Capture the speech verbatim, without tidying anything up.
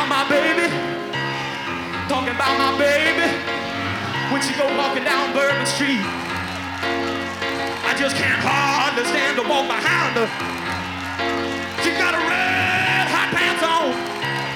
about my baby, talking about my baby. When she go walking down Bourbon Street, I just can't hardly stand to walk behind her.